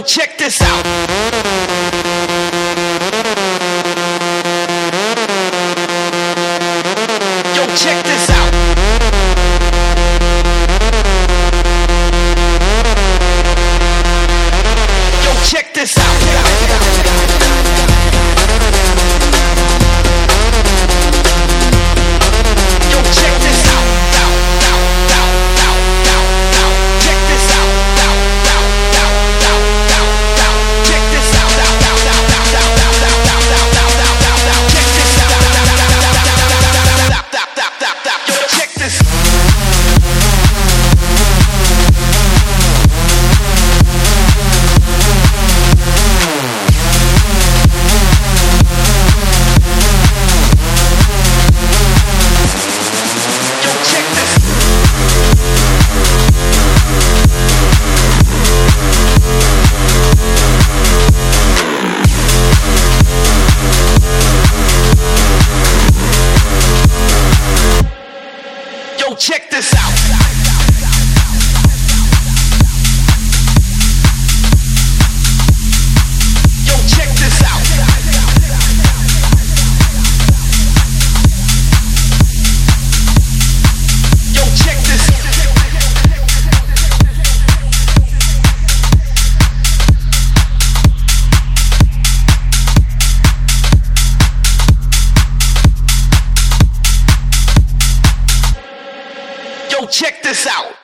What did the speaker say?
check this out. Yo, check this out. Yo, check this out. Check this out. Yo, check this out. Yo, check this. Yo, check this out.